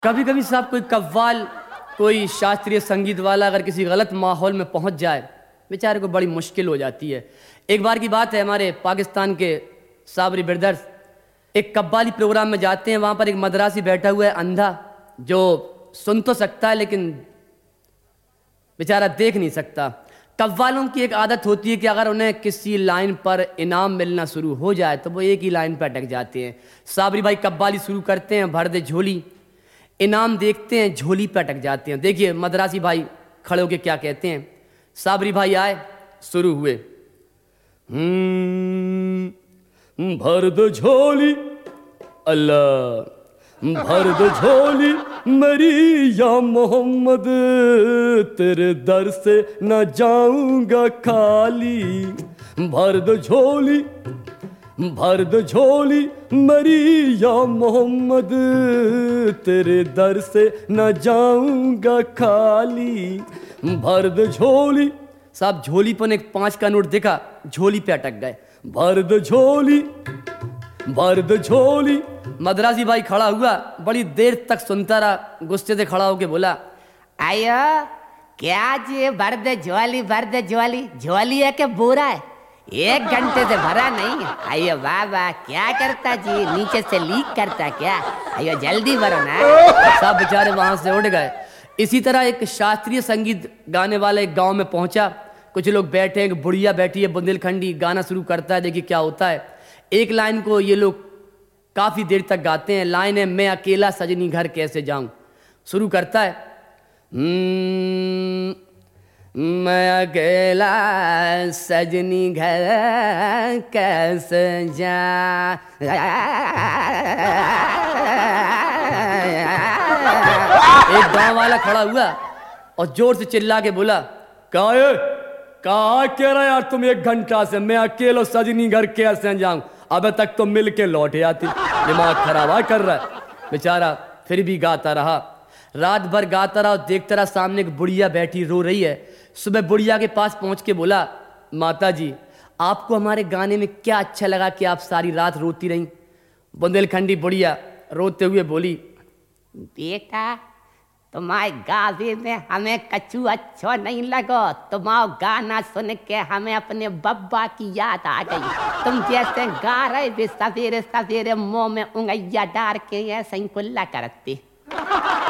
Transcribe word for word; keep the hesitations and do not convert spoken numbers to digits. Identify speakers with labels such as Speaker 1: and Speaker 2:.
Speaker 1: कभी कभी साहब कोई कव्वाल, कोई शास्त्रीय संगीत वाला अगर किसी गलत माहौल में पहुंच जाए, बेचारे को बड़ी मुश्किल हो जाती है। एक बार की बात है, हमारे पाकिस्तान के साबरी ब्रदर्स एक कव्वाली प्रोग्राम में जाते हैं। वहाँ पर एक मद्रासी बैठा हुआ है अंधा, जो सुन तो सकता है लेकिन बेचारा देख नहीं सकता। कव्वालों की एक आदत होती है कि अगर उन्हें किसी लाइन पर इनाम मिलना शुरू हो जाए तो वो एक ही लाइन पर अटक जाते हैं। साबरी भाई कव्वाली शुरू करते हैं, भर दे झोली, इनाम देखते हैं, झोली पे अटक जाते हैं। देखिए मद्रासी भाई खड़े होके क्या कहते हैं। साबरी भाई आए, शुरू हुए। हम्म भर दो झोली अल्लाह, भर दो झोली मेरी या मोहम्मद, तेरे दर से न जाऊंगा खाली। भर दो झोली, भर दो झोली मेरी या मोहम्मद, तेरे दर से न जाऊंगा खाली। भर दो झोली। साहब झोली पर एक पांच का नोट दिखा, झोली पे अटक गए। भर दो झोली, भर दो झोली। मद्रासी भाई खड़ा हुआ, बड़ी देर तक सुनता रहा, गुस्से से खड़ा होके बोला,
Speaker 2: आयो क्या जी, भर दे झोली, भर दे झोली। झोली है कि बोरा है? एक घंटे से भरा नहीं। आयो वाह वाह, क्या करता जी, नीचे से लीक करता क्या? आयो जल्दी भरो ना।
Speaker 1: सब बेचारे वहां से उठ गए। इसी तरह एक शास्त्रीय संगीत गाने वाला एक गांव में पहुंचा। कुछ लोग बैठे, एक बुढ़िया बैठी है, बुंदेलखंडी गाना शुरू करता है। देखिए क्या होता है। एक लाइन को ये लोग काफी देर तक गाते हैं। लाइन है, मैं अकेला सजनी घर कैसे जाऊं। शुरू करता है, मैं अकेला सजनी घर कैसे जा। एक गांव वाला खड़ा हुआ और जोर से चिल्ला के बोला, कहा है, कहा कह रहा यार तुम एक घंटा से, मैं अकेला सजनी घर कैसे जाऊं। अबे तक तो मिल के लौटे आती। दिमाग खराब कर रहा है बेचारा। फिर भी गाता रहा, रात भर गाता रहा और देखता रहा। सामने एक बुढ़िया बैठी रो रही है। सुबह बुढ़िया के पास पहुंच के बोला, माता जी आपको हमारे गाने में क्या अच्छा लगा कि आप सारी रात रोती रहीं। बुंदेलखंडी बुढ़िया रोते हुए बोली,
Speaker 2: बेटा तुम्हारे गावे में हमें कछु अच्छो नहीं लगो। तुम्हारा गाना सुन के हमें अपने बब्बा की याद आ गई। तुम जैसे गा रहे भी सवेरे सवेरे मुंह में उंगलियां डाल के ऐसे ही कुल्ला करती।